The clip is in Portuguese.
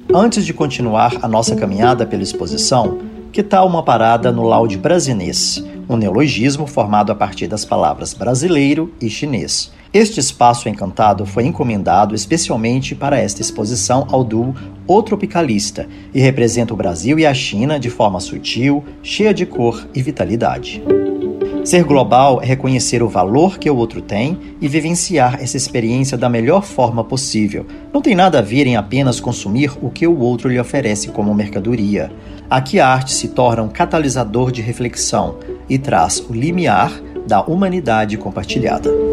Antes de continuar a nossa caminhada pela exposição, que tal uma parada no laude brasinês, um neologismo formado a partir das palavras brasileiro e chinês. Este espaço encantado foi encomendado especialmente para esta exposição ao duo O Tropicalista e representa o Brasil e a China de forma sutil, cheia de cor e vitalidade. Ser global é reconhecer o valor que o outro tem e vivenciar essa experiência da melhor forma possível. Não tem nada a ver em apenas consumir o que o outro lhe oferece como mercadoria. Aqui a arte se torna um catalisador de reflexão e traz o limiar da humanidade compartilhada.